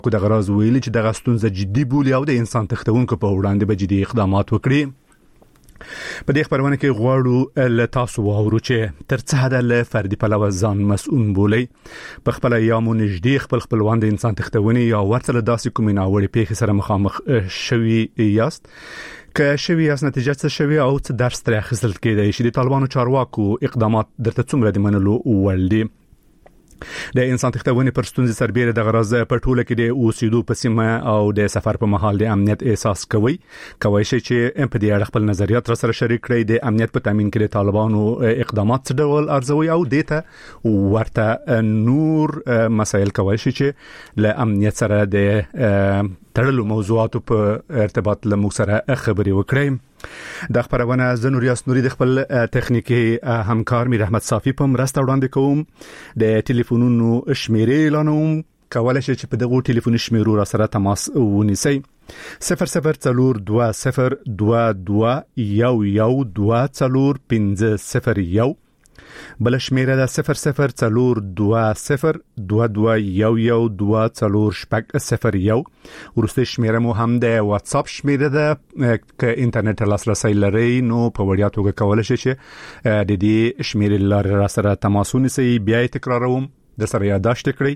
کو د غراز ویلي چې د ستونزه جدي بولي او د انسان تختونکو په وړاندې به جدي اقدامات وکړي. په دې خبرونه کې غواړو ل تاسو واورو چې تر څه حد له فردي پلوه ځان مسؤل بولي په خپل یامو نږدې خپلوان د انسان تختونې یا ورته داسې کومې ناوړې پیښې سره مخامخ شوي یاست که شوي یاست نتیجه څه شوي او څه درس ترې اخیستل کېدای شي. د طالبانو چارواکو اقدامات درته څومره د منلو وړ دي؟ د انسان تختونې پر ستونزې سربېره د غرض په ټوله کې د اوسېدو په سیمه او د سفر په مهال د امنیت احساس کوي شي چې په دې اړه خپل نظریات را سره شریک کړئ. د امنیت په تامین کې د طالبانو اقدامات څه ډول ارزوي او دته ورته نور مسایل کوي چې له امنیت سره د تړلو موضوعاتو په ارتباط له موږ سره خبرې وکړئ. د خبرونه زنوریاس نوري د خپل تخنیکی همکار میر احمد صافی په مرسته وړاندې کوم. د ټلیفونونو شمیرې اعلانوم، کولای شئ چې په دغه ټلیفوني شمیرو را سره تماس ونیسئ. 0042022112405001 بل شمیره ده 002022112040 ورسته شمیره مو هم د واتساپ شمیره ده که اینټرنیټ لاسرسي لري نو په وړیا توګه کولای شئ چې د دې شمیره لاره را سره تماس ونیسئ. بیا تکراروم د سره یاداشت کړئ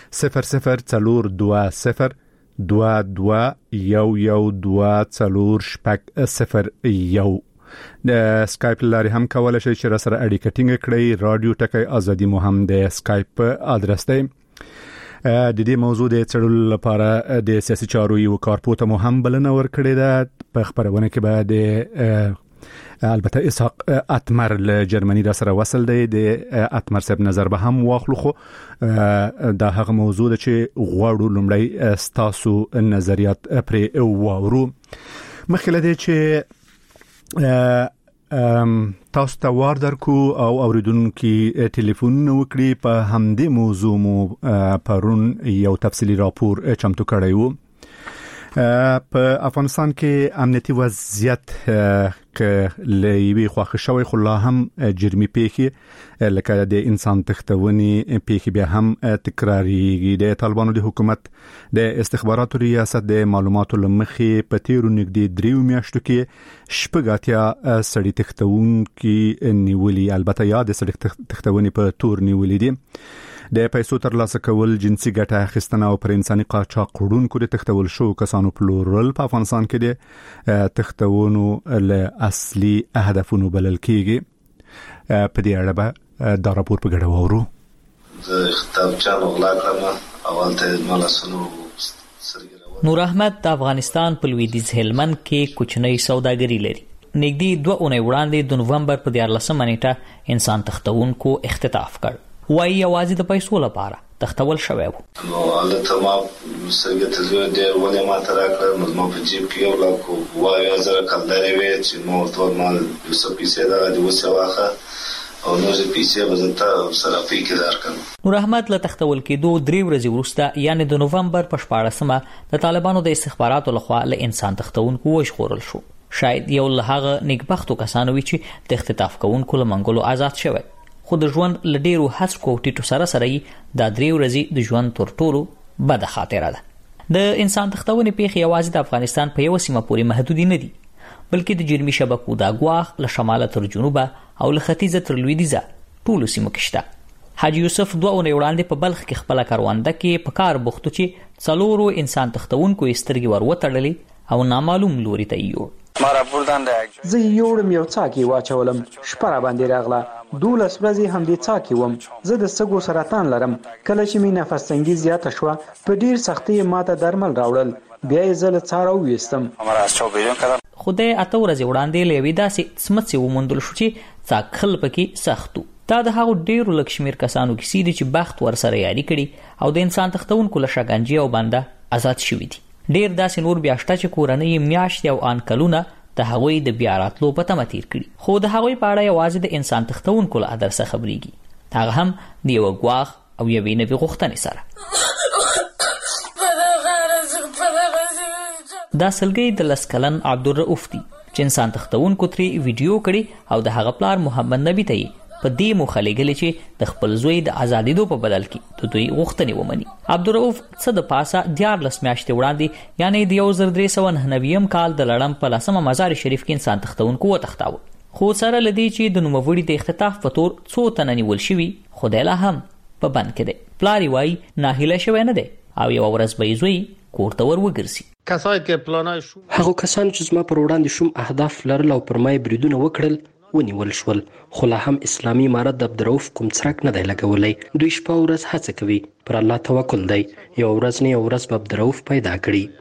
002022112040 د سکایپ لاري هم کولای شئ چې را سره اړیکه ټینګ کړئ. رادیو ټکی ازادي مو هم د سکایپ ادرس دی. د دې موضوع د چړل لپاره د سیاسي چارو یو کارپوت مو هم بلنه ورکړې ده. په خبرونه کې به د البته اسحاق اتمر له جرمني را سره وصل دی. د اتمر صاحب نظر به هم واخلو خو دا هغه موضوع ده چې غواړو لومړی ستاسو نظریات پرې واورو. مخکې دی چې تاسو ته وار درکو او اوریدونکو ټلیفون وکړي په همدې موضوع مو پرون یو تفصیلی راپور چمتو کړی وو. په افغانستان کې امنیتي وضعیت که لوي خوښ شوی خو لا هم جرمي پیښې لکه د انسان تختونې پیښې بیا هم تکراریږي. د طالبانو د حکومت د استخباراتو ریاست د معلوماتو لمخې په تیرو نږدې 3 میاشتو کې شپږاتیا سړي تختونکي نیولي، البته یا د سړي تختونې په تور نیولي دي. د پیسو ترلاسه کول، جنسي ګټه اخیستنه او پر انساني قاچاق وړونکو د تختول شو کسانو پلورل په افغانستان کې د تختونو له اصلي هدفونو بلل کېږي. په دې اړه به دا راپور په ګډه وورو. نور احمد د افغانستان په لویدیځ هلمند کې کوچنۍ سوداګري لري. نږدې 2 اونۍ وړاندې د نوومبر په 14 نیټه انسان تختونکو اختطاف کړ. وایي یوازې د پیسو لپاره تختول شوی وو. نو البته ما سرګه تزوی ډېر ولې ما تراکړ نو ما په جیب کې یو لاک وایي زره کلداري وي چې مو ټول مال یوسف پیسې دا د وسه واخه او نو چې پیسې وزته سره پیکې درکړم. نور احمد له تختول کېدو 3 ورځې وروسته یعنی د نوومبر په 14مه د طالبانو د استخباراتو لخوا له انسان تختونکو وژغورل شو. شاید یو له هغه نیکبختو کسانو وي چې د اختطاف کوونکو له منګولو آزاد شوی. خو د ژوند لډیرو هڅو ټیټو سره دا 3 ورځې د ژوند تر ټولو بد خاطره ده. د انسان تختونې پیښې یوازې د افغانستان په یو سیمه پورې محدود نه دي، بلکې د جرمي شبکو د غواخ له شماله تر جنوبه او له ختیځه تر لویدیځه ټولو سیمو کې شته. حاجی یوسف 2 اونۍ وړاندې په بلخ کې خپل کاروانده کې په کار بوختو چې 4 انسان تختونکو سترګې ور وتړلې او نامعلوم لوري ته یو زه یوړم یو څاکي واچولم، شپه را باندې راغله، 12 ورځې هم دې څاکي وم. زه د سږو سرطان لرم. کله چې می نفس تنګي زیاته شوه په ډیر سختي ماته درمل راوړل، بیا یې زه له څارو وېستم. خدای 8 ورځې وړاندې لوي داسې سمڅ ومندل شو چې څاکل پکې سختو. دا د هغو ډیرو لکشمیر کسانو کې سیدي چې بخت ور سره یاري کړي او د انسان تختونکو له شګنجي او بنده آزاد شوي دي. ډیر داسې نور بیا شته چې کورنۍ میاشتې او ان کلونه د هغوی د بیا راتلو په تمه تیر کړي، خو د هغوی په اړه یوازې د انسان تختونکو له ادرسه خبرېږي، هغه هم د یو غواخ او یوې نوې غوښتنې سره. دا سلګۍ د لسکلن عبدالرؤف دی چې انسان تختونکو ترې ویډیو کړي او د هغه پلار محمد نبی ته په په دې مخالګل چې د خپل زوی د ازادیدو په بدل کې د دوی غوښتنې ومني. عبدالرؤف څه د پاسه 14 میاشتې وړاندې یعنی د 1399 کال د لړم په 10 مزار شریف کې انسان تختونکو وتښتاوه. خو سره لدی چې د نوموړي د اختطاف په تور څو تنه نیول شوي خدای لا هم په بند کې دی. پلار وایي ناهیله شوی نه دی او یو ورځ به زوی کور ته ور وګرځي. هغه کسان چې زما پر وړاندې شوم اهداف لرل او پر ما بریدونه وکړل ونیول شول، خو لا هم اسلامي امارت د عبدالرؤف کوم څرک نه دی لګولی. دوی شپه ورځ هڅه کوي، پر الله توکل دی. یو ورځ نه یو ورځ به عبدالرؤف پیدا کړي.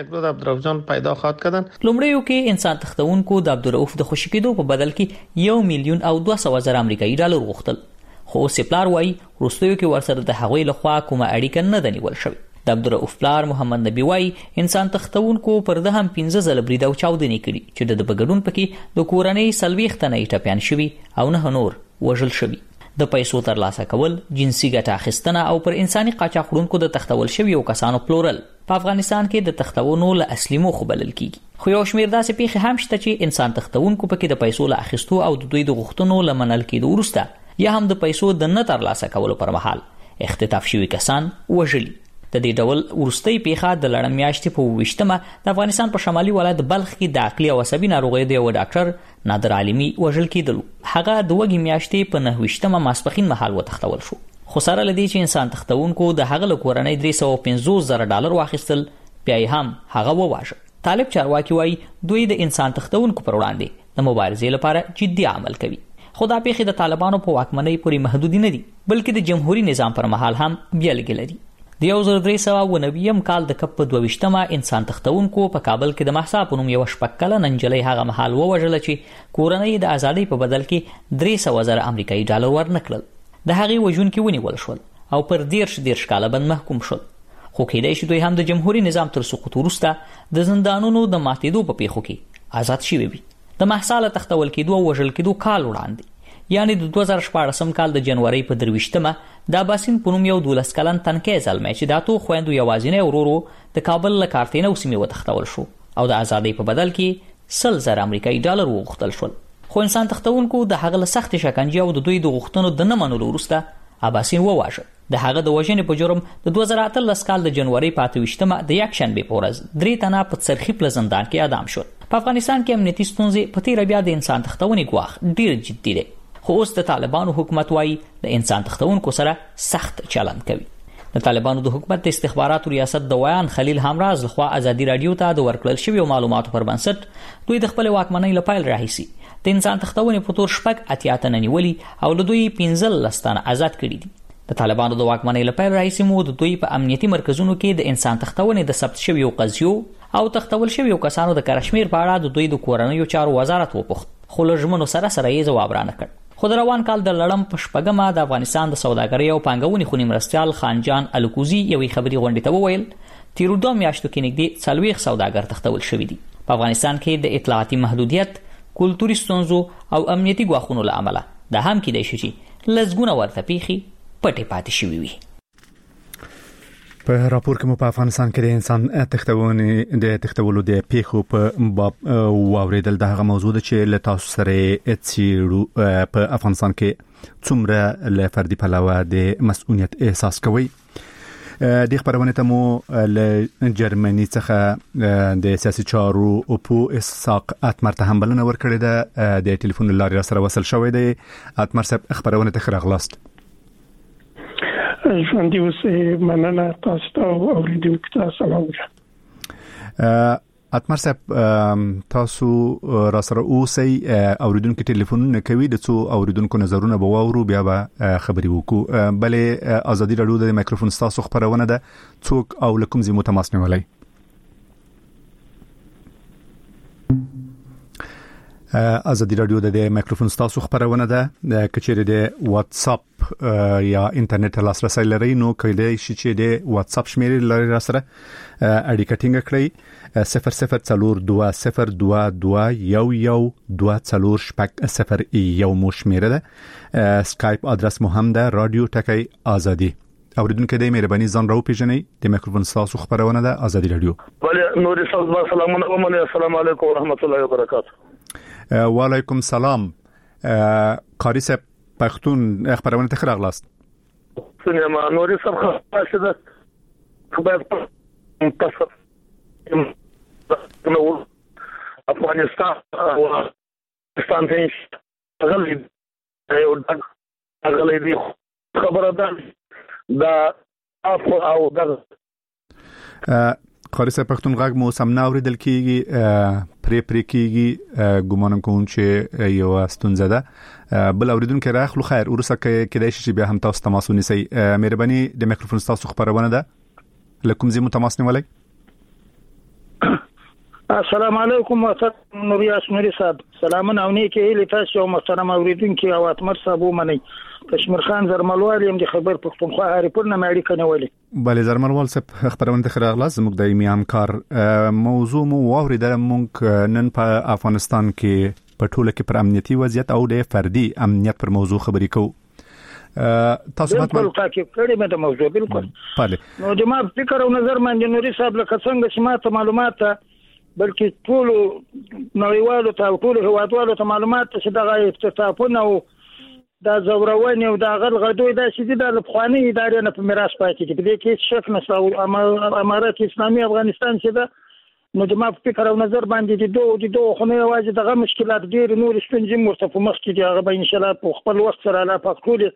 لومړیو کې انسان تختونکو د عبدالرؤف د خوشی کېدو په بدل کې 1,200,000 امریکایي ډالر غوښتل، خو اوس پلار وایي وروستیو کې ورسره د هغوی لخوا کومه اړیکه نه ده نیول شوې. د عبدالرؤف پلار محمد نبی وایي انسان تختونکو پر ده هم 15 ځله برید او چاودنې کړي چې د بګډون پکې د کورنۍ 40 تنه ټپیان شوي او 9 نور وژل شوي. د پیسو ترلاسه کول، جنسي ګټه اخیستنه او پر انساني قاچاق وړونکو د تختول شویو کسانو پلورل په افغانستان کې د تختونو له اصلي موخو بلل کیږي. خو یو شمېر داسې پیښې هم شته چې انسان تختونکو پکې د پیسو له اخیستو او د دوی د غوښتنو له منل کېدو وروسته یا هم د پیسو د نه ترلاسه کولو پر مهال اختطاف شوي کسان وژلي. د دې ډول ورستۍ پیښه د لړم میاشتې په 28مه د افغانستان په شمالي ولایت بلخ کې د عقلي او عصبي ناروغیو د یو ډاکټر نادر عالمي وژل کېدلو. هغه د وږي میاشتې په 29مه ماسپښین مهال وتښتول شو. خو سره لدی چې انسان تختونکو د هغه له کورنۍ 350,000 ډالر واخیستل، بیا هم هغه وواژه. طالب چارواکي وایي دوی د انسان تختونکو پر وړاندې د مبارزې لپاره جدي عمل کوي. خو دا پیښې د طالبانو په واکمنۍ پورې محدود نه دي، بلکې د جمهوریت نظام پر مهال هم بیلګې لري. د 1390 کال د کپ 22مه انسان تختونکو په کابل کې د محسا په نوم یو شپږ کلنه نجلۍ هغه مهال ووژله چې کورنۍ د ازادۍ په بدل کې 300,000 امریکایي ډالر ورنکړل. د هغې وژونکي ونیول شول او پر 10 کاله بند محکوم شول. خو کېدای شي دوی هم د جمهوریت نظام تر سقوط وروسته د زندانونو د ماتېدو په پیښو کې آزاد شوي وي. د محسا له تختول کېدو او وژل کېدو کال وړاندې یعنی د 2014 کال د جنوري په 23مه د اباسین په نوم یو 12 کلن تنکي زلمی چې د اتو خويندو یوازینی ورورو د کابل له کارتینو سیمې وتښتول شو او د ازادۍ په بدل کې 100,000 امریکایي ډالر وغوښتل شول. خو انسان تختونکو د هغه له سخت شکنجې او د دوی د غوښتنو د نه منلو وروسته اباسین وواژه. د هغه د وژنې په جرم د 2018 کال د جنوري په 28مه د یک شنبه په ورځ 3 تنه په څرخي پل زندان کې اعدام شول. په افغانستان کې امنیتي ستونزې په تیر بیا د انسان تختونې ګواښ ډیر جدي دي. خو اوس د طالبانو حکومت وایي د انسان تختونکو سره سخت چلند کوي. د طالبانو د حکومت د استخباراتو ریاست د ویان خلیل همراز لخوا ازادي رادیو ته د ورکړل شویو معلوماتو پر بنسټ دوی د خپل واکمنۍ له پیل راهیسي د انسان تختونې په تور شپږ اتیا تنه نیولي او له دوی 15 تنه آزاد کړي دي. د طالبانو د واکمنۍ له پیل راهیسي مو د دوی په امنیتي مرکزونو کې د انسان تختونې د ثبت شویو قضیو او تختول شویو کسانو د کشمیر په اړه د دوی د کورنیو چارو وزارت وپوښت، خو له ژمنو سره یې ځواب رانه کړ. خو د روان کال د لړم په شپږمه د افغانستان د سوداګرۍ او پانګونې خونی مرستیال خانجان الکوزي یوې خبري غونډې ته وویل تیر 2 میاشتو کې نږدې 40 سوداګر تختول شوي دي. په افغانستان کې د اطلاعاتي محدودیت، کلتوري ستونزو او امنیتي ګواښونو له امله د هم کېدای شي چې لږونه ورته پیښې پټې پاتې شوي وي. په راپور کې مو په افغانستان کې د انسان تختولو د پیښو په باب واوریدل. دغه موضوع ده چې له تاسو سره اتسیرو په افغانستان کې څومره له فردي پلوه د مسؤلیت احساس کوي. د خبرونه ته مو له جرمني څخه د سیاسي چارو او په اساق اتمر ته هم بلنه ورکړې ده. د ټلیفون لارې سره وصل شوې ده. اتمر صاحب خبرونه ته خراغلاست. ژوندي اوسئ. مننه تاسو ته اوریدونکو ته سلام. اتمر صاحب تاسو را سره اوسئ. اوریدونکو ټلیفونونه کوي د څو اوریدونکو نظرونه به واورو بیا به خبري وکړو. بلې ازادي رادیو د میکروفون تاسو خبرونه ده څوک او لکم زمو تماس نیولای. ازادي رادیو د میکروفون تاسو خبرونه ده کچېره د واتس اپ یا انټرنیټ لاسرسي لري نو کله شي چې د واتس اپ شمیرې لري را سره اړیکه ټینګ کړئ. 0042221124 مو شمیره ده. سکایپ ادرس مو هم ده رادیو ټکی ازادي. اوریدونکو د مهرباني ځان راو پیژنئ. د میکروفون تاسو خبرونه ده ازادي رادیو. بله نور سلام علیکم. السلام علیکم ورحمت الله وبرکاته. وعلیکم سلام. قاری صاحب پښتون خبرونه ته راغلاست. سینما نوري سره خاصه خبر تاسو نو افغانستان او پاکستان ته غلي دي خبره ده او د خالص پښتون غږ مو سم نه اوریدل کیږي پرې کیږي ګومان کوم چې یو ستونزه ده بل اوریدونکو راخلو خیر ورسره کېدای شي بیا هم تاسو تماس ونیسئ. مهرباني د میکروفون تاسو خبرونه ده لکم زمو تماس نیولای. السلام علیکم نوریاس نوری صاحب سلامونه او نیکه هیله تاسو او محترم اوریدونکو او اتمر صاحب ومنئ. کشمیر خان زرملوال يم د خبر پښتونخوا هریپورنه مې اړیکه نیولې. بله زرملوال صاحب خبرونه ته راغلاست. زموږ دایمي همکار موضوع مو واوریدل. موږ نن په افغانستان کې په ټوله کې پر امنیتي وضعیت او د فردي امنیت پر موضوع خبرې کوو. تاسو بالکل تاکي کړي مې د موضوع بالکل. بله نو د ما فکر او نظر باندې نوري صاحب لکه څنګه چې ماته معلومات بلکې ټول نړیوالو ته ټول هوادوالو ته معلومات چې دغه افتتاحونه او دا زورونی او دا غل غدوی دا چې د افغاني ادارې نه په میراث پاتې دي. په دې کې شک نشته او امارات اسلامي افغانستان چې دا نو د ما فکر او نظر باندې د دوه خو نه واجب دغه مشکلات ډېر نور ستونزې مرتفع مخ کې دي. هغه به ان شاء الله په خپل وخت سره لا پخول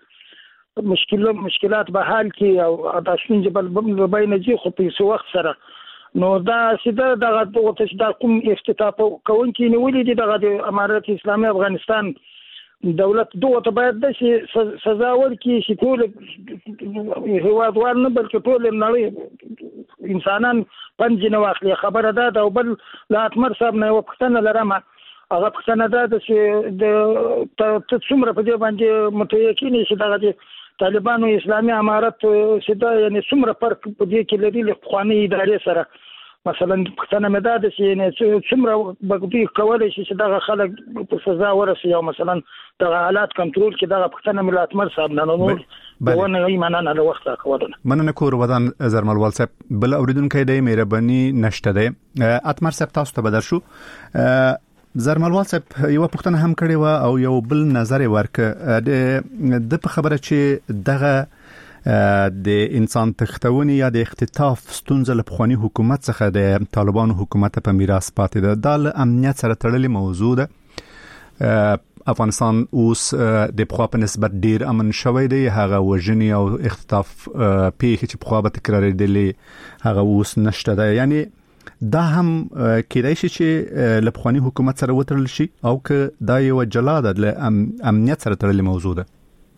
مشکلات به حل کی او دا څنګه بل بین دي خو په وخت سره نو دا سیده دغه ته دا کوم افتتاح کوونکی نیولې دي دغه د امارات اسلامي افغانستان دولت دوه ته باید د سزا ورکړي چې ټول هیوادوال نه بلکې ټول نړۍ انسانان پنځه نه واخلي. خبره ده او بل لا اتمر صاحب نه وختنه لرمه هغه څنګه ده چې د څومره په دې باندې متيقن شي دغه د طالبانو اسلامي امارت سیده یعنی څومره فرق په دې کې لري له خواني ادارې سره. مثلا څنګه مداد چې څومره بګدي کولای شي چې دغه خلک په سزا ورسي او مثلا دغه حالات کنټرول کې دغه پښتنه ملت مر صاحب نه نو ونه ایمانانه له وخت راکوونه مننه کور ودان زرملوال صاحب بل اوریدونکو د مهرباني نشته ده اتمر صاحب تاسو ته بدر شو. زرملوال صاحب یو پښتنه هم کړي و او یو بل نظر ورکه د په خبره چې دغه د انسان تختونی یا د اختطاف ستونزه له پخوانی حکومت څخه د طالبانو حکومت په میراث پاتې ده. د امنیت سره تړلې موضوع ده. افغانستان اوس د پخوا په نسبت ډیر امن شوی دی. هغه وژنې او اختطاف پیښې چې پخوا به تکرارېدلې هغه اوس نشته ده. یعنی دا هم کېدای شي چې له پخوانی حکومت سره وتړل شي او که دا یو جلاده له امنیت سره تړلې موضوع ده.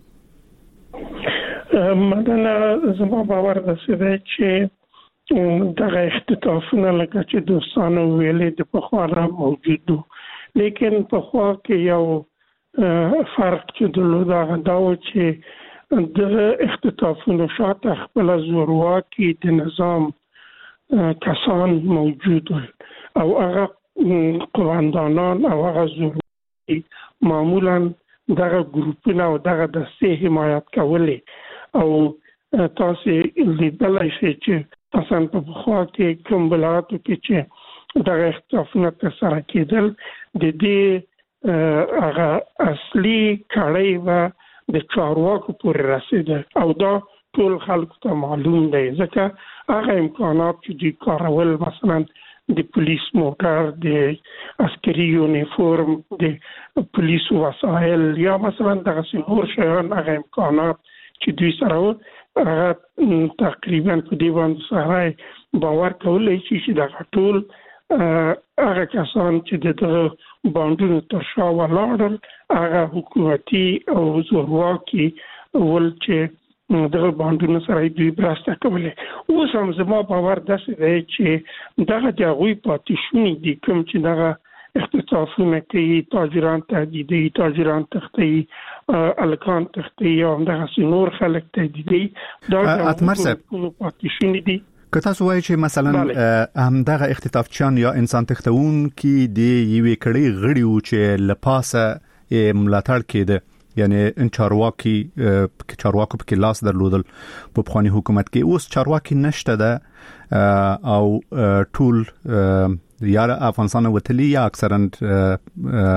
مدنه زما باور ده چې دغه اختطافونه لکه چې دوستانو ویلې د پخوا موجود دي لیکن پخوا کې یو فرق چې دلته دا و چې د اختطافونو شاته خپل زورواکي د نظام کسان موجود او هغه قوماندانان او هغه زورواکي معمولا دغه ګروپونه او دغه دستې حمایت کولې او تاسو لیدلای شئ چې اصلا په خوا کې کوم بلاتو کې چې دغه اختلافونه ترسره کېدل د دې هغه اصلي کړۍ و د چارواکو پورې رسیده او دا ټول خلکو ته معلوم دی ځکه هغه امکانات چې دوی کارول مثلا د پولیس موټر د عسکري یونیفورم د پولیس وسایل یا مثلا دغه نور شیان هغه امکانات چې دوی سره تقریبا په دې باندې سره باور کولای شي چې دا ټول هغه کسان چې د باندونو تر شا ولاړل هغه حکومتي او زورواکي ول چې دغه باندونو سره دوی براسته کولې. اوس هم زما باور داسې دی چې دغه د هغوی پاتې شوني دي کوم چې دغه اختطافونه کوي تاجران تهدیدي تاجران تختی الکان تختی او دغه نور خلک تهدیدي دا اتمر صاحب پاتې دي. که تاسو وایئ چې مثلا همدغه اختطافچیان یا انسان تختون کې د یوې کړۍ غړي و چې لپاسه ملاتړ کېده یعنی ان چارواکي په لاس درلودل په پخوانی حکومت کې اوس چارواکي نشته ده او ټول یا افغانستان وتلی یا اکثرا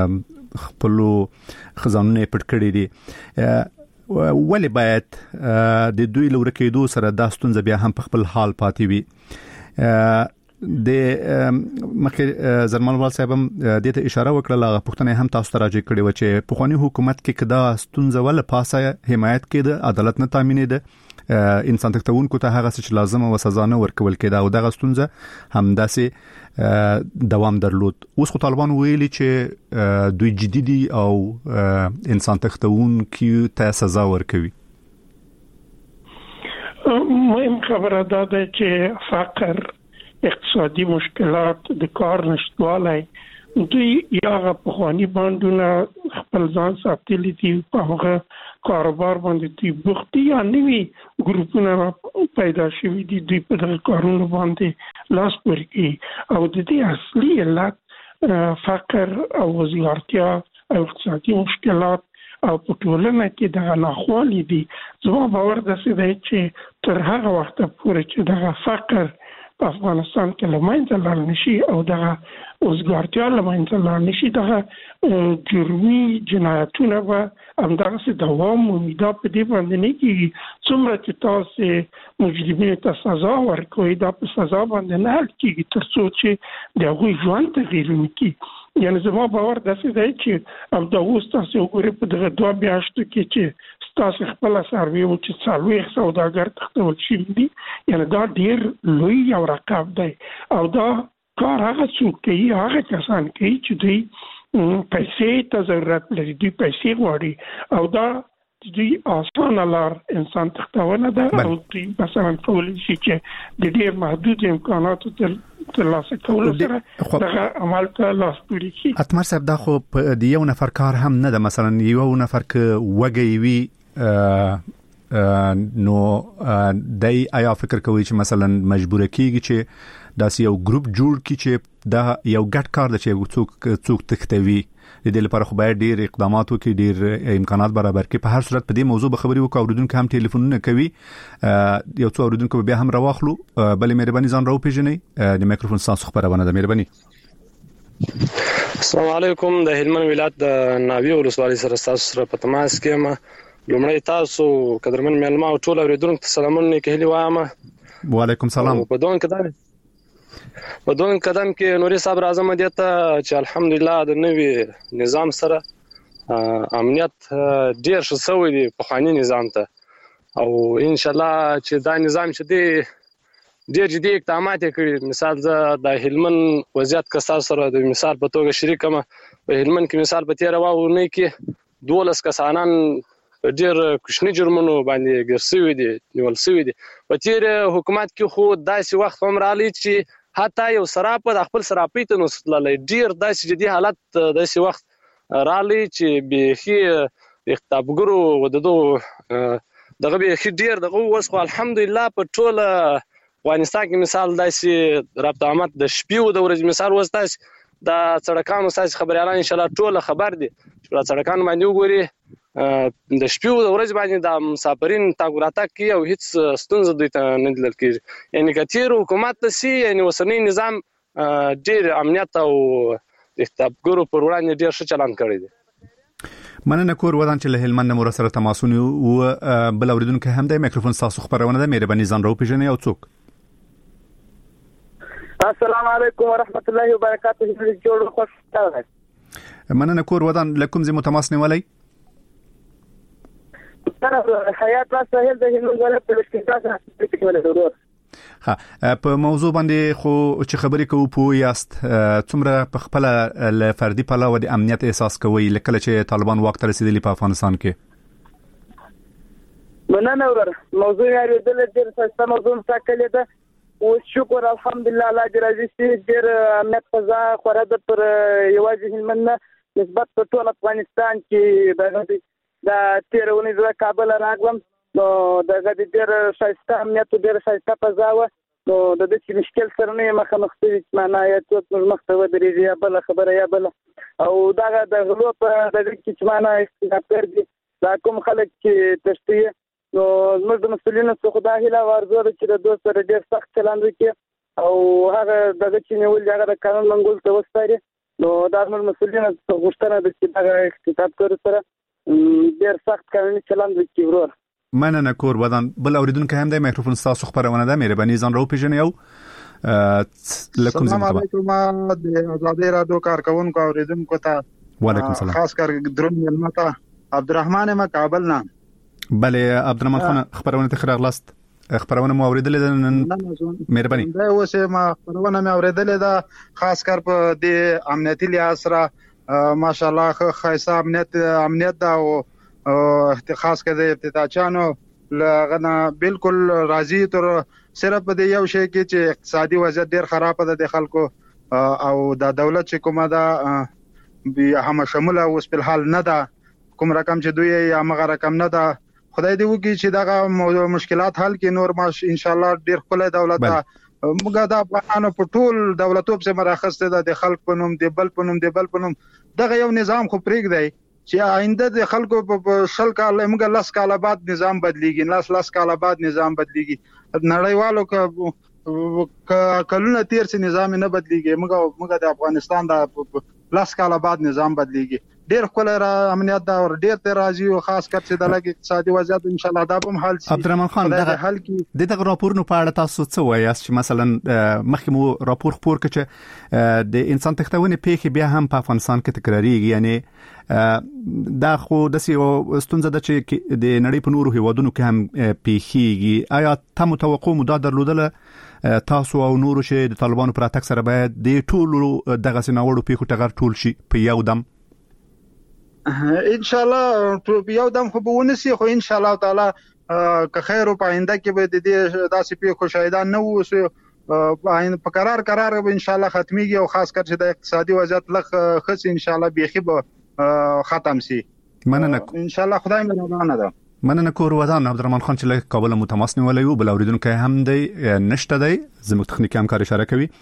خپل خزانونه پټ کړی دي ولې باید د دوی لورکېدو سره دا ستونزه بیا هم په خپل حال پاتې وي د مخکې زرمنوال صاحب هم د ته اشاره وکړه پښتنه هم تاسو ته راځي کړي و چې په خواني حکومت کې کدا ستونزه ول پاسه حمایت کړي عدالت نه تامین دي انسان تختونکو ته هغه څه لازم او سزا نه ورکول کېده او دغه ستونزه هم داسې دوام درلود اوس خو طالبان ویلي چې دوی جديدي او انسان تختونکو ته سزا ورکوي مهم خبره ده چې فقر اقتصادي مشکلات د کار نشټوالای دوی یا په خواني باندې خپل ځان ساتلی دي په هغه کاروبار باندې دي بوختي یا نوي ګروپونه پیدا شوي دي دوی په دغه کارونو باندې لاس ورکړي او د دې اصلي علت فقر او وزارتیا او اقتصادي مشکلات او په ټولنه کې د ناخوالي دي زما باور ده چې تر هغه وخت پورې چې دغه فقر په افغانستان کې لمنځه لاړ نشي او دغه وزګارتیا لمنځه لاړ نشي دغه جرمي جنایتونه به همدغسې دوام مومي دا په دې باندې نه کېږي څومره چې تاسې مجرمینو ته سزا ورکوئ دا په سزا باندې نه حل کېږي تر څو چې د هغوی ژوند تغیر ونه کړي یعنې زما باور داسې دی چې همدا اوس تاسې وګورئ په دغه 2 میاشتو کې چې تاسو خپل سروې و چې 40 سوداګر تختول شوي دي یعنې دا ډېر لوی یو رقم دی او دا کار هغه څوک کوي هغه کسان کوي چې دوی پیسې ته ضرورت لري دوی پیسې غواړي او دا دوی آسانه لار انسان تختونه ده او دوی مثلا کولی شي چې د ډېر محدود امکاناتو ترلاسه کولو سره دغه عمل ته لاس پورې کړي اتمر صاحب دا خو د یو نفر کار هم نه ده مثلا یو نفر ک وګي وي نو دای آیا فکر کوي چې مثلا مجبور کیږي چې داسې یو ګروپ جوړ کی چې دا یو ګډ کار د چې څوک تختوي د دې لپاره خو باید ډیر اقدامات وکړي ډیر امکانات برابر کړي په هر صورت په دې موضوع به خبري وکړو اوریدونکو هم ټلیفونونه کوي یو څو اوریدونکو بیا هم راوخلو بلې مهرباني ځان راو پیژنئ د میکروفون تاسو خبرونه ده مهرباني السلام علیکم د هلمند ولایت د ناوی ولسوالۍ سره تاسو سره په تماس کې ما لومړی تاسو قدرمن مېلمه او ټول اوریدونکو ته سلامونه کوي وایم وعلیکم سلام په دون قدم کې نوري صاحب راځم دي ته چې الحمدلله د نوي نظام سره امنیت ډیر ښه شوی دی په خواني نظام ته او ان شاء الله چې دا نظام چې دی ډیر جدي اقدامات کړي مثال د هلمند وضعیت کسا سره د مثال په توګه شریکم په هلمند کې مثال په 13 واونه کې 12 کسانان ډیر کوچني جرمونو باندې ګرځوي دي نیول شوی دي په تیر حکومت کې خو داسې وخت هم رالی چې حتی یو سراپ د خپل سراپې ته نوستلای ډیر داسې جدي حالت داسې وخت رالی چې به هي اختابګرو وددو دغه به هي ډیر دغه وس خو الحمدلله په ټول افغانستان کې مثال داسې رابطه آمد د شپې د ورځې مثال وستاس د سړکانو ساس خبريالان ان شاء الله ټول خبر دي چې سړکانو باندې وګوري د شپې د ورځې باندې د مسافرین تاګراتا کې او هیڅ ستونزه دوی ته نه دل کېږي یعنی کثیر حکومت سي یعنی وسنی نظام ډیر امنیت او اختابګرو پر وړاندې ډیر ښه چلند کړی دی مننه کور ودان چې له هلمند مور سره تماسونه او بل اوریدونکو هم د میکروفون تاسو خبرونه ده مهرباني ځان راو پیژنئ او څوک السلام علیکم ورحمت الله وبرکاته جوړ خوش تاسو مننه کور ودان لکم زمو تماس نیولای حیات را سهیل د هلمند ولایت په اشتراک کې ولې ضرورت ها په موضوع باندې خو چې خبرې کوو په یاست څومره په خپل فردي پلاو د امنیت احساس کوي لکه چې طالبان وخت رسیدلی په افغانستان کې مننه ور موضوع یې د دې څه موضوع څخه ده او شکر الحمدلله الله دې راځي چې ډېر امنیت فضا خورده پر یوازې هلمند نسبت په ټول افغانستان کې د تیرونی د کابل راغلم نو دغه ډېر شایسته امنیت ډېر شایسته فضا و نو د دې مشکل سره نه مخامخ شوي معنا یا څوک مخته ودرېږي یا بل خبره یا بل او دغه د غلو په دغه کې معنا استفاده دي دا کوم خلک چې تشتي نو موږ د مسؤلینو څخه دا هیله ورزو چې د دوه سره ډېر سخت چلند وکړي او هغه دغه چې نیول هغه د قانون منګول ته وستاري نو د مسؤلین غوښتنه ده چې دا اقتصاد کور سره ډیر سخت قانوني چلند وکړي ورور. مننه کور ودان. بل اوریدونکو هم د میکروفون تاسو خبرونه ده مهرباني ځان راو پیژنئ او لکم السلام علیکم د آزادۍ رادیو کارکونکو اوریدونکو ته وعلیکم السلام. خاص کر درون ملمتا عبدالرحمن ما کابل نه. بله عبدالرحمن خان خبرونه ته خراغلاست. خبرونه مو اوریدلې ده مهرباني. دا اوسه ما خبرونه مې اوریدلې ده خاص کر په د امنیتي لحاظ سره ماشاءالله خاصه امنیت دا او خاص کر د افتتاحچانو لغنا بالکل راضي تر صرف د یو شی کې چې اقتصادي وضعیت ډیر خراب ده د خلکو او د دولت چې کومه ده به هم شامل اوس په حال نه ده کوم رقم چې دوی یا مغه رقم نه ده. خدای دې وکړي چې دا مشکلات حل کړي نور ماش ان شاء الله ډیر خپل دولت ده موږ د افغانانو په ټول دولتوب سره مراخصته ده د خلک په نوم د بل په نوم دغه یو نظام خو پریک دی چې آینده د خلکو په شل کال موږ لاس کال بعد نظام بدلیږي لاس کال بعد نظام بدلیږي نړیوالو کلونه تیر سي نظام نه بدلیږي موږ د افغانستان د لاس کال بعد نظام بدلیږي ډیر خپل امنیت دا اور ډیر تر راځي او خاص کر چې د لګي اقتصادي وضعیت ان شاء الله دا به حل شي. عبدالرحمن خان دغه راپورونو په اړه تاسو څه وایي چې مثلا مخکې مو راپور خپور کړ چې د انسان تختونې پیښې بیا هم په افغانستان کې تکراریږي یعنی دا خو د سیو ستونزه ده چې د نړۍ په نورو هیوادونو کې هم پیښیږي. آیا تاسو توقع مو دا درلودله تاسو او نورو چې د طالبانو پر اتک سره باید د ټولو دغه سناوړو پیښو ټغر ټول شي په یو دم؟ ان شاء الله یو دم خو به ونسي خو ان شاء الله تعالی که خیر او پاینده کې به د دې داسې پیښو شاهدان نه وو په قرار به ان شاء الله ختميږي او خاص کر چې د اقتصادي وضعیت لخ خص ان شاء الله بيخي به ختم سي. مننه ان شاء الله خدای مهربان ده. مننه کور ودان. عبدالرحمن خان چې له کابل متماس نیولې وو بل اوریدونکو هم دی نشته دی زموږ تخنیکی همکار اشاره کوي.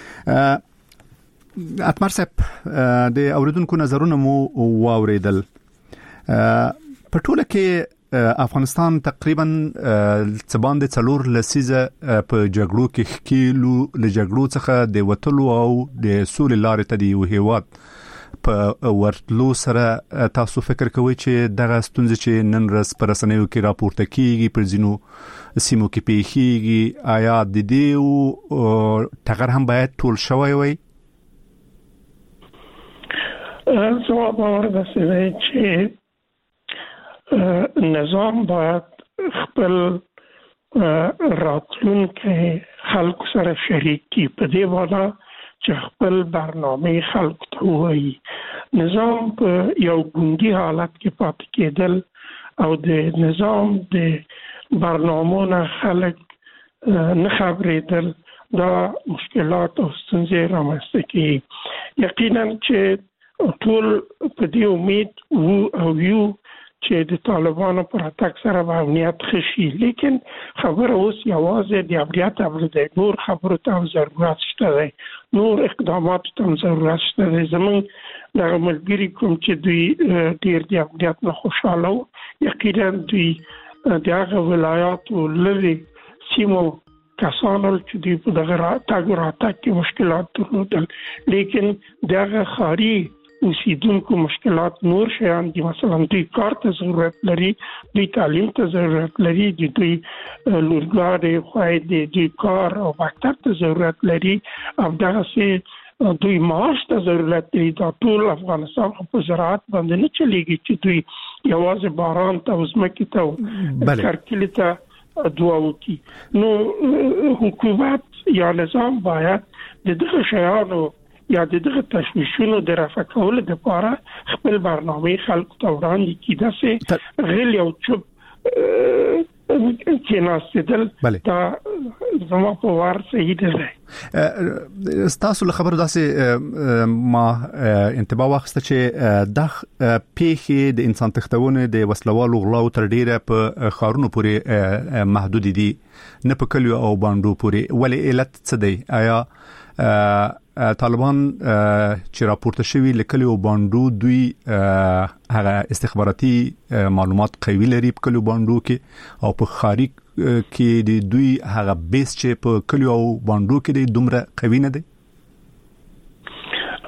اتمر صاحب د اوریدونکو نظرونه مو واوریدل. په ټوله کې افغانستان تقریبا څبان د څلور لسیزه په جګړو کې خکیلو له جګړو څخه د وټلو او د سولې لارې ته دی هیواد په ورتلو سره تاسو فکر کوئ چې دغه ستونزې چې نن ورځ پر رسنیو کې راپورته کیږي پر ځینو سیمو کې پیښیږي آیا د دې ټغر هم باید ټول شوی وي؟ زما باور داسې دی چې نظام باید خپل راتلونکي خلکو سره شریک کړي په دې وجه چې خپل برنامه خلکو ته وایي. نظام په یو ګوندي حالت کې پاتې کېدل او د نظام د برنامه‌ونو خلک نه خبرېدل دا مشکلات او ستونزې رامنځته کوي. یقینا چې ټول په دې امید وو او یو چې د طالبانو پر اتک سره امنیت خشي لیکن خبره اوس یوازې د امنیت او د نور خبرو ته ضرورت شته دی نور اقدامات ته ضرورت شته دی. زمونږ د ملګری کوم چې دوی ډیر د امنیت نه خوشاله یقینا دوی دغه ولایات او لری سیمو کسانو چې دوی په دغه راتګ کې مشکلات درلودل لیکن دغه خاري اوسیدونکو مشکلات نور شیان دي مثلا دوی کار ته ضرورت لري دوی تعلیم ته ضرورت لري دوی لورګاډي خوای دوی کار او مکتب ته ضرورت لري او دغه سي دوی معاش ته ضرورت لري دا ټول افغانستان په زراعت باندې نه چلیږي چې دوی یوازې باران ته وزمکي ته کارکلی ته دعا وکي. نو حکومت یا نظام باید دغه شیانو یا دغه تشویشونو د رفع کولو لپاره خپل برنامه خلکو ته وړاندې کړي داسې غل یو چوب کې ناستدل دا زما په وار صحیح دی. تاسو له خبرو داسې ما انتباه واخسته چې د پیښې د انسان تختونه د وسلوالو غلاو تر ډیره په خارونو پورې محدود دي نه په کلیو او باندو پورې ولې علت څه دی؟ آیا طالبان چې راپورته شوی لیکلي او باندو دوی هغه استخباراتي معلومات قوي لري په کلیو باندو کې او په خاري کې د دوی هغه بیس چې په کلیو او باندو کې د دومره قوي نه دي؟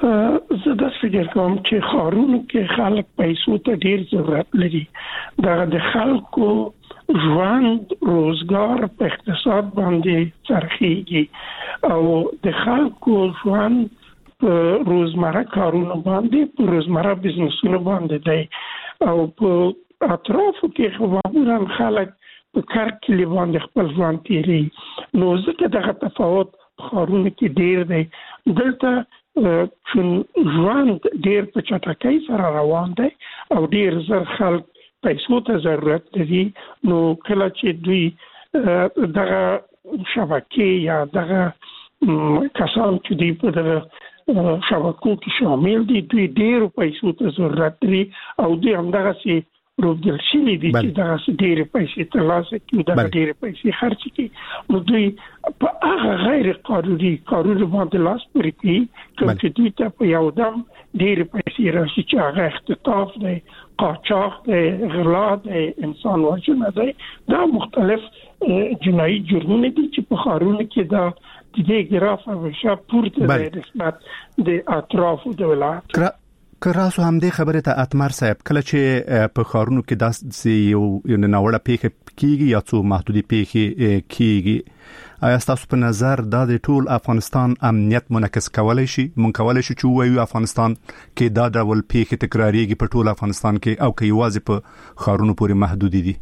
زه د فکر کوم چې خارونو کې خلک پیسو ته ډیر ضرورت لري د خلکو ژوند روزګار په اقتصاد باندې څرخیږي او د خلکو ژوند په روزمره کارونو باندې په روزمره بزنسونو باندې دی او په اطرافو کې معمولا خلک په کار کې باندې خپل ژوند تیری نو ځکه دغه تفاوت خارونو کې ډیر دی دلته چې ژوند ډیر په چټکۍ سره روان دی او ډیر زر خلک پیسو ته ضرورت لري نو کله چې دوی دغه شبکې یا دغه کسان چې دی په دغه شبکو کې شامل دي دوی ډیر پیسو ته ضرورت لري او دوی همدغه سي روبدل شي دي چې دغه ډیر پیسې ترلاسه کړي دغه ډیر پیسې خرچ کړي نو دوی په هغه غیر قانوني کارونه باندې لاس پورې کوي کوم چې دوی ته په یو دم ډیر پیسې راشي چې هغه اختطاف دی قاچاق دی غلا دی انسان وژنه دی دا مختلف جنایي جرمونه دي چې په خارونو کې دا د دې ګراف همیشه پورته دی نسبت د اطرافو د ولایت کراسو هم دې خبره ته اتمر صاحب کله چې په خارونو کې داسې یو ناوړه پیښه کیږي یا څو محدودي پیښې کیږي آیا تاسو په نظر دا د ټول افغانستان امنیت منعکس کولای شي مونږ کولای شو چې وایو افغانستان کې دا ډول پیښې تکراریږي په ټول افغانستان کې او کې یوازې په خارونو پورې محدود دي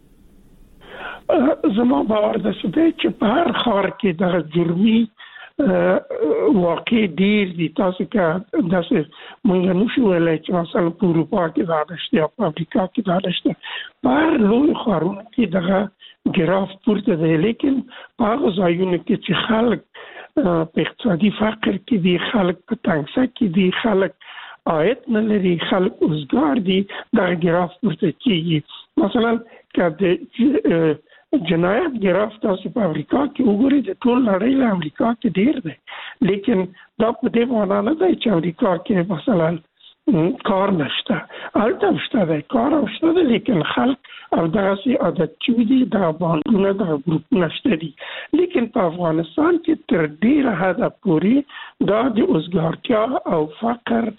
زما باور ده چې په هر خار کې د جرمي واقع ډیر دي تاسو کې داسې مونږ نشو ویلای چې مثلا په اروپا کې دا شته او په امریکا کې دا شته په لوی خارونو کې دغه ګراف پورته دی لیکن په هغه ځایونو کې چې خلک په اقتصادي فقر کې دي خلک په تنګسه کې دي خلک عاید نه لري خلک اوسګار دي دا ګراف پورته کیږي مثلا که جنایت ګراف تاسو په امریکا کې وګورئ د ټول نړۍ له امریکا کې ډیر دی لیکن دا په دې معنی نه دی چې امریکا کې مثلا کار نشته البته شته دی کار شته دی لیکن خلک او دغه عادت چې دي دا باندې دا ګروپ نشته دي لیکن په افغانستان کې تر ډیره حد پورې دا د اوسګارتیا او فقر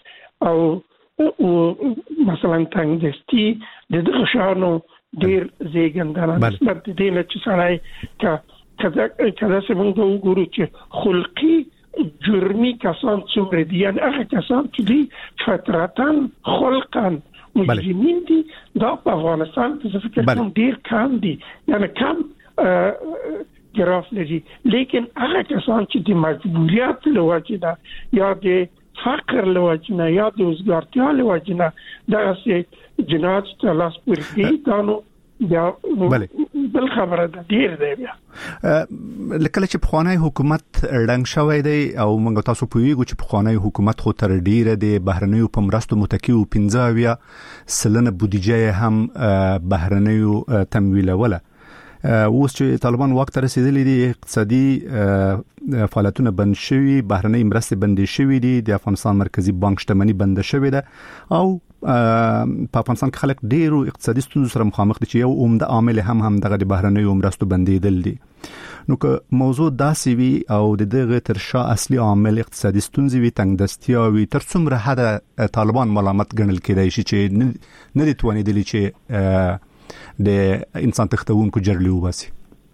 او مثلا تنګدستي د دغه شانو ډیر زیږندنه نسبت دې نه چې سړی کله څنګه وګورو چې خلقي جرمي کسان څومره دي یعنی هغه کسان چې دي فطرتاً خلقاً مجرمین دي دا په افغانستان کې څه کوم ډیر کم دي یعنی کم ګراف لري لیکن هغه کسان چې د مجبوریت له وجې ده یا د فقر له وجې نه یا د اوسګارتیا له وجې نه دغسې جنایت ته لاس پورې کوي دا نو بیا بل خبره ده ډیر دی بیا لکه چې پخوانی حکومت رنګ شوی دی او موږ تاسو پوهیږو چې پخوانی حکومت خو تر ډیره د بهرنیو په مرستو متکی او 15% بودیجه هم بهرنیو تمویلوله اوس چې طالبان وخت رسیدلی دي اقتصادي فعالیتونه بند شوي بهرنۍ مرستې بندې شوي دي د افغانستان مرکزی بانک شتمنۍ بند شوې ده او په افغانستان کې خلک ډیرو اقتصادي ستونزو سره مخامخ دي چې یو عمده عامل هم دغه د بهرنۍ مرستو بندیدل دي نو که موضوع داسې وي او دغه تر شا اصلي عامل اقتصادي ستونزې وي تنګدستیا وي تر څومره حد طالبان ملامت ګڼل کېدای شي چې نه دي توانیدلی چې د انسان تختونکو جرلی وباسي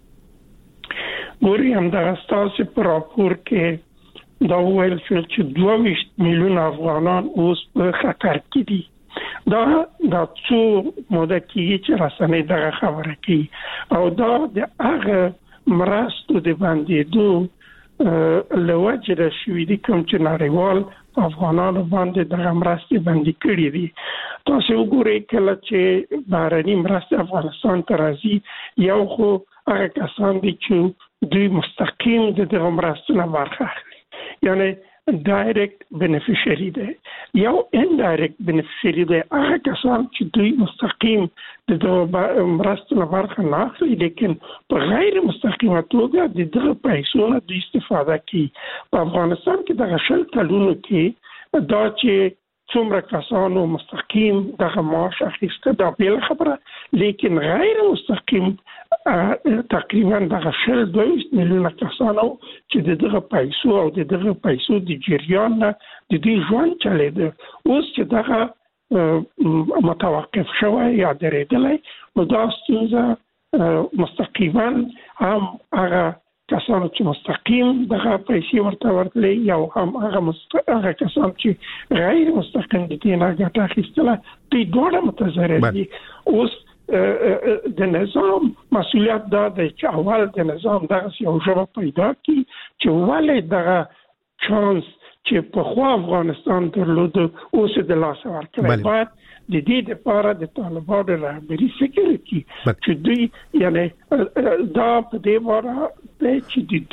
ګوري هم دا ستاسو په راپور کې دا ویل چې 22 میلیون افغانان اوس په خطر کې دي دا څو موده کې چې رسنۍ دغه خبره کوي او دا د هغه مرستو د باندې لوجه د شوې دي کوم چې نړیوال افغانانو باندې دغه مرستې باندې کړې دي تاسو وګورئ کله چې بهرنۍ مرستې افغانستان ته راځي یو خو هغه کسان دي چې دوی مستقیم د دغه مرستو نه برخه اخلي یعنی ډایرکټ بینیفیشري دی یو انډایرکټ بینیفیشري دی هغه کسان چې دوی مستقیم د دغه مرستو نه برخه نه اخلي لیکن په غیر مستقیمه توګه د دغه پیسو نه د استفاده کوي په افغانستان کې دغه شل کلونو کې دا چې څومره کسانو مستقیم دغه معاش اخیسته دا بل خبره لیکن غیر مستقیم تقریبا دغه 22 میلیونه کسانو چې دغه پیسو او دغه پیسو د جریان د دې ژوند چلیده اوس چې دغه متوقف شوی یا درېدلی نو دا ستونزه مستقیما هم هغه کسانو چې مستقیم دغه پیسې ورته ورتلې یا هم هغه کسان چې غیر مستقیم دي نه ګټه اخیستله دوی دواړه متضرر دي. اوس د نظام مسؤلیت دا دی چې اول د نظام دغه یو ژبه پیدا کړي چې ولې دغه چانس چې په خوا افغانستان درلود اوس د لاس ورکړي باید د دې لپاره د طالبانو رهبري فکر وکړي چې دوی یعنی دا په دې واره چې د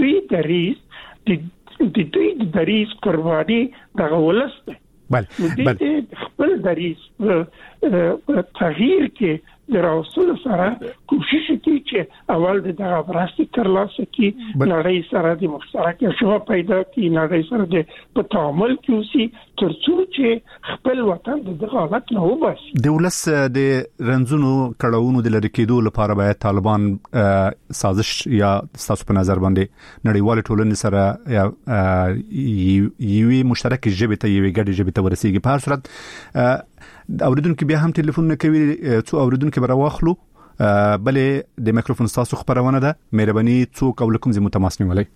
دوی دریز قرباني دغه ولس دی. د خپل دریز تغییر کې د راوستلو سره کوشش کوي چې اول دغه براسي ترلاسه کړي نړۍ سره د مشترک ژبه پیدا کړي نړۍ سره د په تعامل کې اوسي ترڅو چې خپل وطن دغه حالت نه وباسي. د ولس د رنځونو کړهونو د لری کېدو لپاره باید طالبان سازش یا تاسو په نظر باندې نړیوال ټولنې سره یوې مشترک ژبه ته یوې ګډې ژبه ته ورسیږي. په هر صورت اوریدونکو بیا هم ټلیفون نه کوي څو اوریدونکو به راوخلو بلې د میکروفون تاسو خبرونه ده مهرباني څوک او لکم زمو تماس نیولای.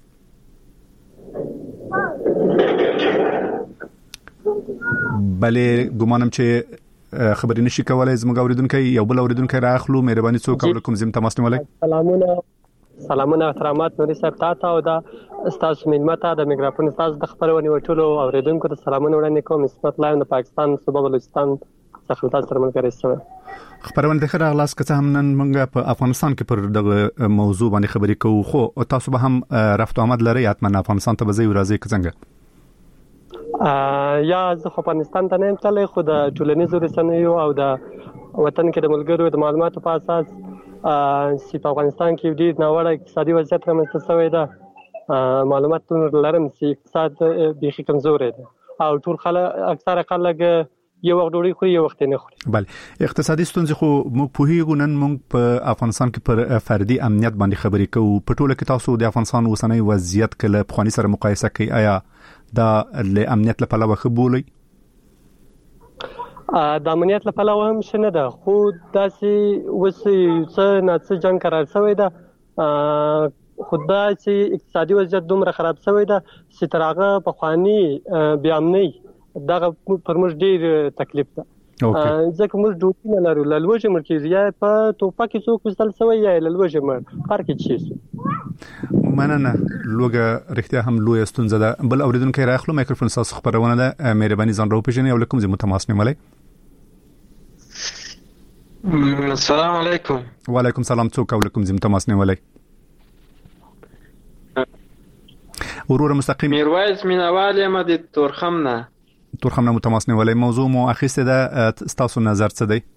بلې ګمانم چې خبرې نشي کولای زموږ اوریدونکو یو بل اوریدونکو راخلو مهرباني څوک او لکم زمو تماس نیولای. سلامونه احترامات نوري صاحب تاسو او دا استاد ملمته د میکروفون تاسو د خبرونه وټولو اوریدونکو ته سلامونه وړاندې کوم. اسمت لایو د پاکستان صوبه بلوچستان څخه تاسو سره ملګری شوم. خبرونه د خره اغلاس که هم نن موږ په افغانستان کې پر دغه موضوع باندې خبرې کوو خو تاسو به هم رفت آمد لري اتمنه افغانستان ته به زی راځي څنګه یا زه خو افغانستان ته نه تللی خو د ټولنیزو رسنیو او د وطن کې د ملګرو د معلوماتو په اساس چې په افغانستان کې ډېر ناوړه اقتصادي وضعیت رامنځته شوی ده. معلومات لرم چې اقتصاد بیخي کمزوری دی او ټول خلک اکثره خلک یو وخت ډوډۍ خوري یو وخت نه خوري. بله اقتصادي ستونزې خو موږ په هیڅ نن موږ په افغانستان کې پر فردي امنیت باندې خبرې کوو. په ټوله کې تاسو د افغانستان اوسنۍ وضعیت کله په خاني سره مقایسه کوي آیا دا له امنیت لپاره وخبولي؟ د امنیت لپاره هم شنه ده خو داسې وسی څه نه څه جنگ قرار شوی ده خدا چې اقتصادي وضعیت دومره خراب شوی ده چې ترغه په خواني بیا امني دغه پر موږ ډیر تکلیف ده. ځکه موږ ډوټی نه لرو لوجه مرکز یا په توپه کې څوک وستل شوی یا لوجه مر فرق چی مننه لوګه رښتیا هم لوی ستونزه ده. بل اوریدونکو راخلو میکروفون تاسو خبرونه ده مهرباني ځان راو پېژنئ او لکم زمو تماس نیولای. السلام علیکم. وعلیکم السلام څوک او لکم زمو تماس نیولای. ورور مستقیم میرویس مینوال یم د تورخم نه متماس نیولای. موضوع مو اخیسته ده تاسو نظر څه دی؟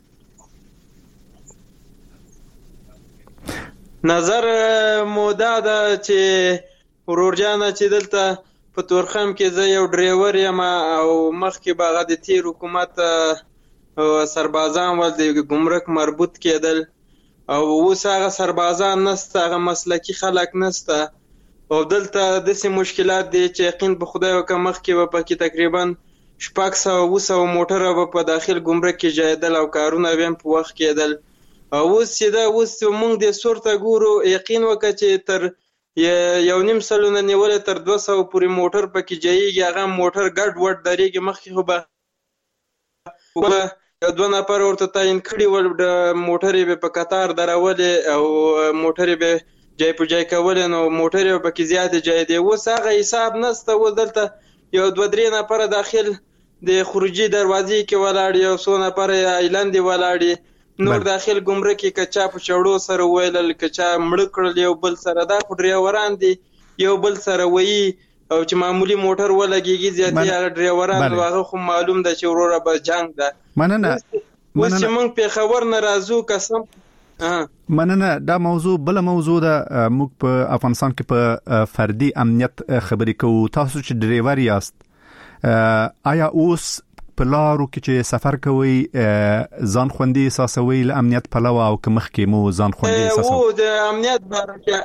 نظر مودا ده چې ورور جان چې دلته په تورخم کې زه یو ډرایور یم او مخکې باغ د تیر حکومت سربازان ول د ګمرک مربوط کېدل او اوس هغه سربازان نسته هغه مسلکی خلک نسته او دلته د سې مشکلات دي چې یقین په خدای وکړه مخکې به پکې تقریبا 600 موټره په داخل ګمرک کې جایدل او کارونه هم په وخت کېدل او اوس چې دا اوس موږ د صورت ګورو یقین وکړه چې تر یو نیم سلونه نیول تر 200 پورې موټر پکې جایږي هغه موټر ګډ وډ درېږي مخکې خو به دوه نفر ورته تعین کړي ول د موټرې به په قطار درولې او موټرې به جای په جای کولې نو موټرې به کې زیات جای دی اوس هغه حساب نسته و دلته یو 2-3 نفر داخل د خروجي دروازې کې ولاړ یو څو نفر ایلاند ولاړ نور داخل ګمرک کې کچا په چړو سره ویلل کچا مړ کړل یو بل سره دا خو ډرایوران دي یو بل سره وایي او چې معمولی موټر ولګيږي زیاتې هغه ډرایوران هغه خو معلوم ده چې وروره به جنگ ده. مننه چې موږ په خبر ناراضو قسم مننه. دا موضوع بل موضوع ده موږ په افغانستان کې په فردي امنیت خبرې کوو. تاسو چې ډرایور یاست آیا اوس پلارو کې چې سفر کوي ځان خوندي احساسوي ل امنیت پلوه او کمخ کې مو ځان خوندي احساسوي او د امنیت بارکه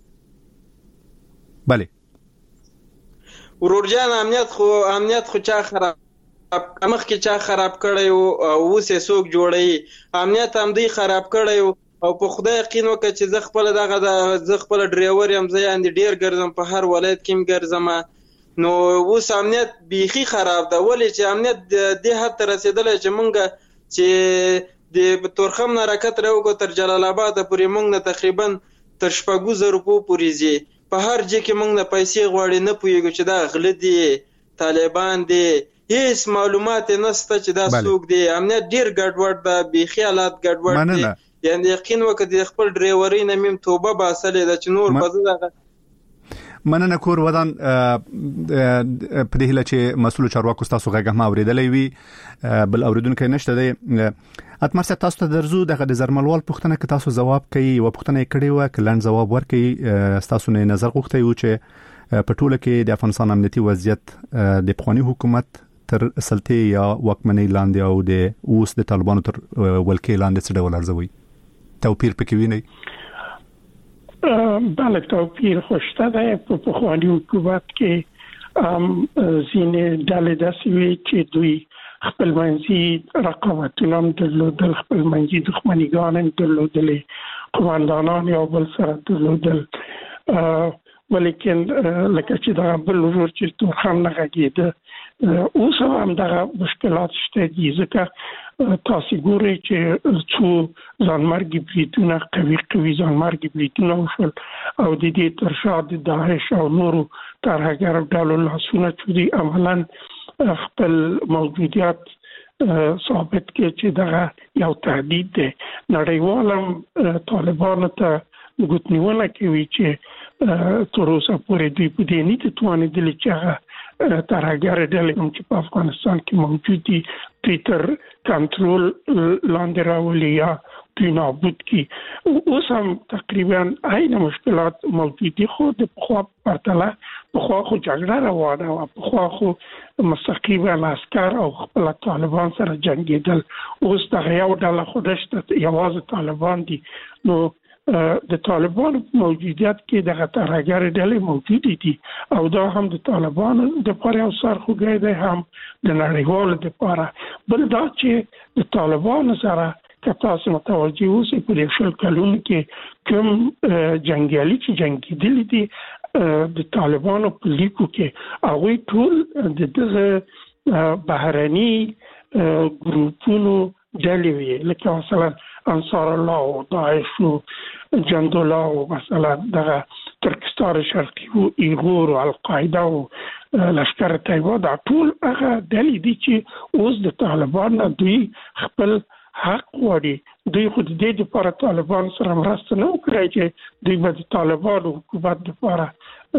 بله ورورجان امنیت خو چا خراب مخ کې چا خراب کړی او اوسه سوق جوړي امنیت هم دی خراب کړی او په خدای یقین وکړه چې زه خپل ډرایور یم زه اند ډیر ګرځم په هر ولایت کې ګرځم نو اوس امنیت بیخي خراب ده ولې چې امنیت د حد رسیدل چې مونږ چې د تورخم نه حرکت راوګو تر جلال آباد پورې مونږ نه تقریبا تر 4,000 روپیو پورې زی په هر ځای کې مونږ نه پیسې غواړي نه پویګو چې دا غل دي طالبان دي هیڅ معلومات نشته چې دا څوک دي امنیت ډیر ګډوډ ده بیخي حالات ګډوډ دي یعنی یقین وکړه د خپل ډرایوري نه مم توبه باسلې د چنور بزدغه مننه کور ودان په دې هله چې مسؤل چارواکو تاسو غږه ما اوریدلې وي بل اوریدونکو نشته دی اتمر تاسو ته درزو دغه د زرملوال پوښتنه کې تاسو جواب کوي او پوښتنه کړې و کلن جواب ورکړي تاسو نه نظر غوښتي و چې په ټوله کې د افغانستان امنیتي وضعیت د پخوانی حکومت تر سلطه یا وکمنۍ لاندې او د اوس د طالبانو تر ولکې لاندې څه ډول ارزوي توپیر پکې ویني بله توپیر خوشته ده په پخوانی حکومت کې ځینې ډلې داسې وي چې دوی خپل منځي رقابتونه هم درلودل خپل منځي دښمنیګان هم درلودلې قوماندانان یو بل سره درلودل ولیکن لکه چې دا بل ورور چې تورخم نه غږېده اوس هم دغه مشکلات شته دي ځکه تاسو ګورئ چې څو ځانمرګي بریدونه قوي ځانمرګي بریدونه وشول او د دې تر شا د داعش او نورو ترهګر ډلو لاسونه چې دي عملاً خپل موجودیت ثابت کړي چې دغه یو تهدید دی نړیوال طالبانو ته ګوتنیونه کوي چې تر اوسه پورې دوی په دې نه توانېدل چې هغه ترهګر ډلې چې په افغانستان کې موجود دي ټویټر کنټرول لاندې راولي یا دوی نابود کی اوس هم تقریبا عین مشکلات موجود دي خو د پخوا پرتله پخوا خو جګړه روانه وه پخوا خو مستقیما عسکر او خپل طالبان سره جنګېدل اوس دغه یو ډله خو نشته یوازې طالبان دي نو د طالبانو موجودیت کې دغه ترهګر ډلې موجود دي او دا هم د طالبانو د لپاره یو سرخوږی دی هم د نړیوالو لپاره بل دا چې د طالبانو سره که تاسو متوجه اوسئ په دې شل کلونو کې کوم جنګیالي چې جنګېدلي دي د طالبانو په لیکو کې هغوی ټول د دغه بهرني ګروپونو ډلې وي لکه مثلا انصار الله او داعش او جند الله او مثلا دغه ترکستان شرقي او ایغور او القاعده او لشکر طیبه دا ټول هغه ډلې دي چې اوس د طالبان دوی خپل حق وړي دوی خو د دې لپاره طالبان سره مرسته نه وکړي چې دوی به د طالبانو حکومت لپاره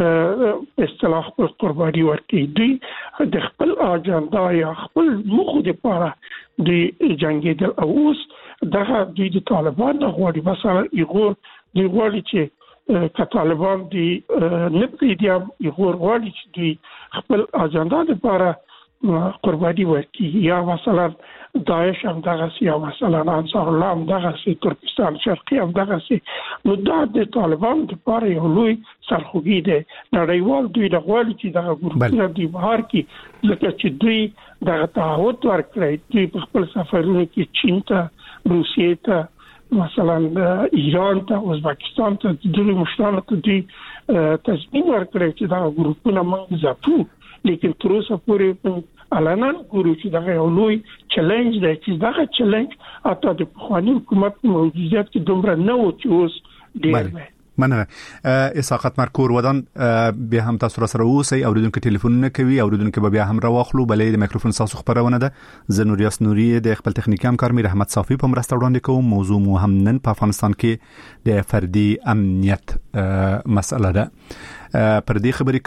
اصطلاح خپل قرباني ورکړي دوی د خپل اجنډا یا خپل موخو لپاره دوی جنګېدل او اوس دغه دوی د طالبان نه غواړي مثلا ایغور دوی غواړي چې که طالبان دوی نه پرېږدي ایغور غواړي چې دوی خپل اجنډا لپاره قرباني ورکړي یا مثلا داعش هم دغسې یا مثلا انصار الله هم دغسې ترکستان شرقي هم دغسې نو دا د طالبان لپاره یو لوی سرخوږی دی نړیوال دوی نه غواړي چې دغه ګروپونه دوی بهر کړي ځکه چې دوی دغه تعهد ورکړی دوی په خپل سفرونو کې چین ته روسیې ته مثلا ایران ته ازبکستان ته د دوی مشرانو ته دوی تصمیم ورکړی چې دغه ګروپونه موږ ځپو لیکن تر اوسه پورې علنا ګورو چې دغه یو لوی چیلنج دی چې دغه چیلنج اته د پخوانی حکومت موجودیت کې دومره نه و چې اوس ډیر دی مننه اساقت مرکور ودان بیا هم تاسو سره اوسئ اوریدونکو ټلیفونونه کوي اوریدونکو بیا هم راوخلو بلې د میکروفون تاسو خبرونه ده زنوریاس نوري د خپل تخنیکی همکار میر احمد صافی په مرسته وړاندې کوم موضوع مو هم نن په افغانستان کې د فردي امنیت مسله ده پر دې خبرې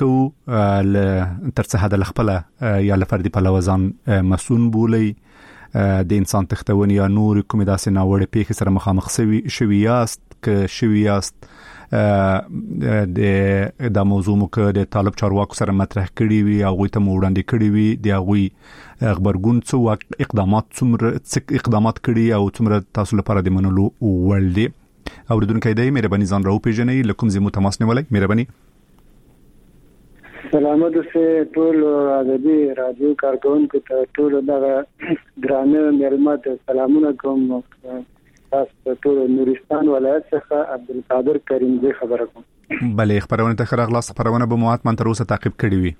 کوو تر څه حد خپل یا لفردي په لوزان مسون بولي د انسان تختون یا نور کوم داسې ناوړه پیښې سره مخامخ شوي یاست ک شوی یاست د موضوع مو ک د طالب چارواکو سره مطرح کړی وي او غوښته مو وړاندې کړی وي د غوي خبرګون څو اقدامات کړي او څومره تاسو لپاره د منلو وړ دي اوریدونکو دې مهرباني ځان راو پیژنئ لکه زمو تماس نیولای مهرباني سلامات اوسئ ټول ازادي رادیو کارکونکو ته ټول دغه درانه مېلمات سلامونه کوم تاسو ټول نورستان ولایت څخه عبدالقادر کریمزی خبره کوم بلې خبرونه ته خراغلاس خبرونه به موات من تر اوسه تعقیب کړی وي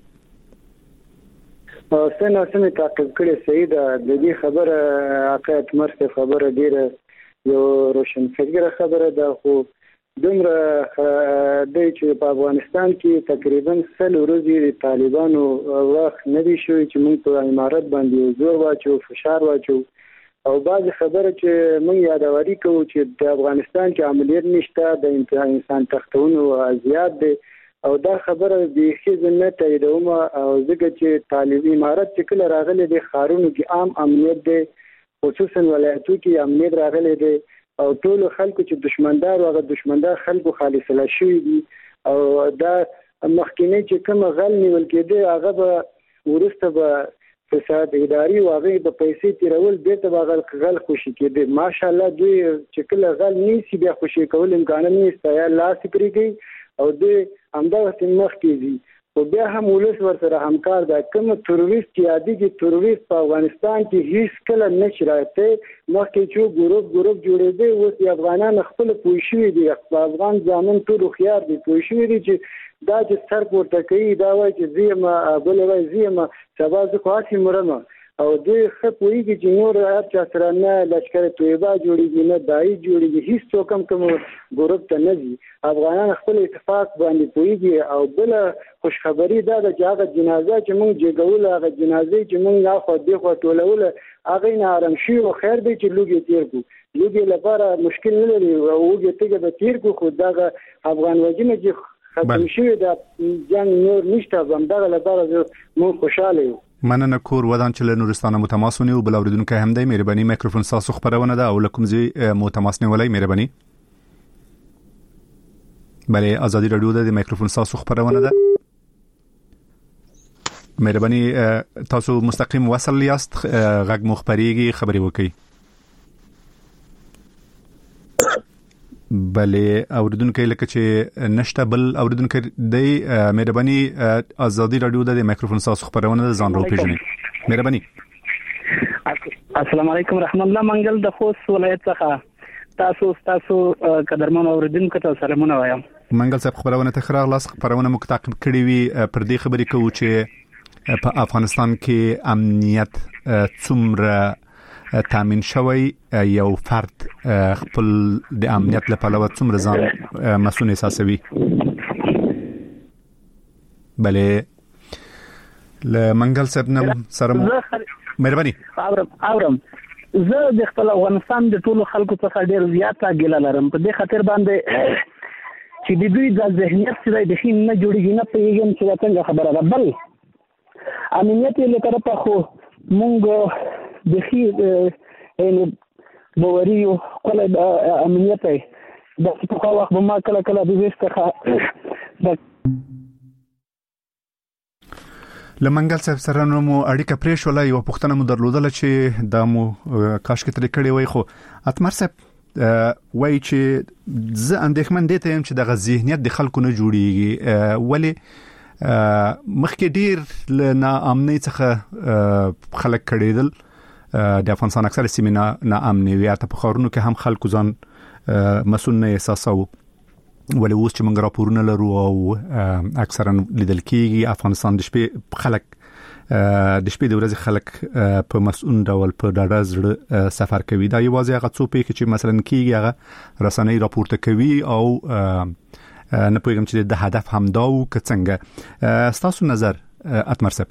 سنه تعقیب کړی صحیح ده د دې خبره حقیقت مرسته خبره ډیره یو روشن فکر خبره ده خو دومره د چې په افغانستان کې تقریبا 100 ورځې طالبانو وخت نه دی شوی چې موږ په امارات باندې زور واچو فشار واچو او بعض خبره چې موږ یادواري کوو چې د افغانستان کې عملیات نشته د انسان تختونو زیات دي او دا خبره د خزانه تاییدوم او ځکه چې طالب امارات چې کله راغلي د خارونو کې عام امنیت دي خصوصا ولایتو کې امنیت راغلي دي او ټول خلکو چې دشمندار او دشمندار خلکو خالص لا شوی دي او دا مخکینه چې کوم غل نیول کېده هغه به ورسته به فساد اداري او هغه په پیسې تیرول بیرته غل خوشي کېده ماشاءالله دوی چې کله غل نیسی بیا خوشي کول امکان نه نشته یا لاس پریږي او دوی همدغه مخ کېږي او بیا هم ولس ورسره همکار ده کوم تروریست یادي چې تروریست په افغانستان کې هیڅ کله نشي راته مخکې چې ګروپ جوړېده او د افغانان خپل پوښښي دي افغان ځامن ټول خيار دي پوښښي دي چې دا چې سر پورته کوي دا وایي چې زیمه بل وایي زیمه سبا زه خاصی مرمه او دوی خپويږي چې نور هر چا سره نه لشکره طیبه جوړیږي نه دای جوړیږي هیڅ څوک کوم ګروپ ته نه دي افغانان خپل اتفاق باندې پويږي او بل خوشخبری دا د هغه جنازه چې موږ جګول هغه جنازه چې موږ نه خو دی خو ټولول هغه نه آرام شي او خیر دی چې لوګي تیر کو لوګي لپاره مشکل نه لري او وګي ته به تیر کو خو دا افغان وجنه چې ختم شي دا جنگ نور نشته زموږ لپاره مو خوشاله یو مننه کور ودان چې له نورستانه متماسونی او بل اوریدونکو هم دی مهرباني میکروفون تاسو خبرونه ده او لکم زی متماسنی ولای مهرباني بله ازادي رادیو د میکروفون تاسو خبرونه ده مهرباني تاسو مستقیم وصل یاست غږ مخبريږي خبري وکي بله اوریدونکو لکه چې نشته بل اوریدونکو دی مهرباني ازادي رادیو د میکروفون تاسو خبرونه ځان رو پیژنئ مهرباني السلام علیکم رحمت الله منګل د خوست ولایت څخه تاسو قدرمن اوریدونکو ته سلامونه وایم منګل صاحب خبرونه ته خراغلاس خبرونه مو تعقیب کړی وي پر دې خبرې کوو چې په افغانستان کې امنیت څومره تامین شوی یو فرد خپل د امنیت لپاره څومره ځان مسؤل احساسوي بله ل منګل صاحب نم سره مهرباني اورم زه د خپل افغانستان د ټولو خلکو څخه ډیر زیاته ګیله لرم په دې خاطر باندې چې د دوی د ذهنیت سره د خین نه جوړیږي نه پیږم چې څنګه خبره ده بل امنیت یې لپاره په خو مونږ د خې بوریو کله امنیت د په وخت به ما کله د وسته لمنګل صاحب سره نو اړیکه پرې شولې یو پښتنه مو درلودل چې د مو کاش کې تر کړي وای خو اتمر صاحب وای چې زه اندېښمن دي ته چې د ذهنیت د خلکو نه جوړیږي ولی مخکې ډیر نه امنیت څخه خلک کړیدل د افغانستان اکثر سیمه نه امنیت په خارونو کې هم خلکو ځان مسؤل نه احساسو ولې اوس چې موږ راپورونه لرو او اکثرا لیدل کېږي افغانستان د شپې خلک د شپې د ورځې خلک په مسؤل ډول په ډاډه زړه سفر کوي دا یوازې هغه څو پېښې چې مثلا کېږي هغه رسنۍ راپورته کوي او نه پوهیږم چې د هدف هم دا و که څنګه ستاسو نظر اتمر صاحب